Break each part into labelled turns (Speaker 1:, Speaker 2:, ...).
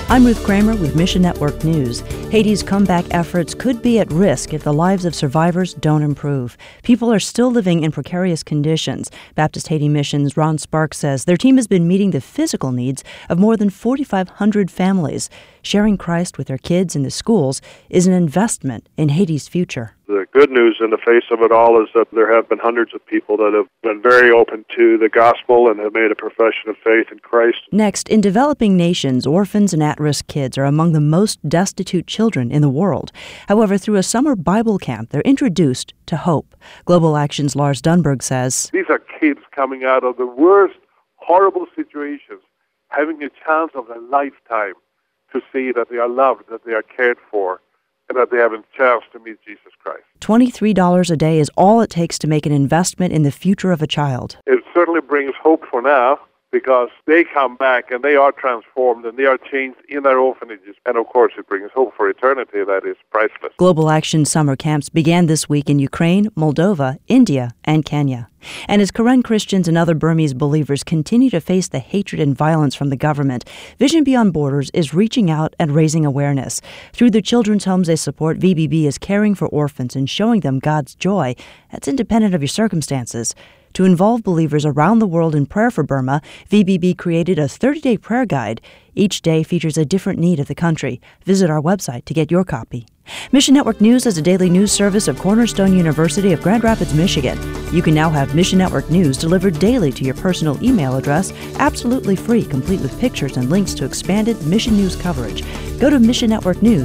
Speaker 1: I'm Ruth Kramer with Mission Network News. Haiti's comeback efforts could be at risk if the lives of survivors don't improve. People are still living in precarious conditions. Baptist Haiti Mission's Ron Sparks says their team has been meeting the physical needs of more than 4,500 families. Sharing Christ with their kids in the schools is an investment in Haiti's future.
Speaker 2: The good news in the face of it all is that there have been hundreds of people that have been very open to the gospel and have made a profession of faith in Christ.
Speaker 1: Next, in developing nations, orphans and at-risk kids are among the most destitute children in the world. However, through a summer Bible camp, they're introduced to hope. Global Action's Lars Dunberg says,
Speaker 3: these are kids coming out of the worst, horrible situations, having a chance of a lifetime to see that they are loved, that they are cared for, and that they have a chance to meet Jesus Christ.
Speaker 1: $23 a day is all it takes to make an investment in the future of a child.
Speaker 3: It certainly brings hope for now, because they come back and they are transformed and they are changed in their orphanages. And of course, it brings hope for eternity that is priceless.
Speaker 1: Global Action summer camps began this week in Ukraine, Moldova, India, and Kenya. And as Karen Christians and other Burmese believers continue to face the hatred and violence from the government, Vision Beyond Borders is reaching out and raising awareness. Through the children's homes they support, VBB is caring for orphans and showing them God's joy that's independent of your circumstances. To involve believers around the world in prayer for Burma, VBB created a 30-day prayer guide. Each day features a different need of the country. Visit our website to get your copy. Mission Network News is a daily news service of Cornerstone University of Grand Rapids, Michigan. You can now have Mission Network News delivered daily to your personal email address, absolutely free, complete with pictures and links to expanded Mission News coverage. Go to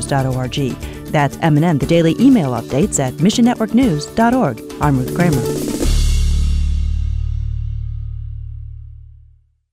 Speaker 1: missionnetworknews.org. That's M&N, the daily email updates at missionnetworknews.org. I'm Ruth Kramer.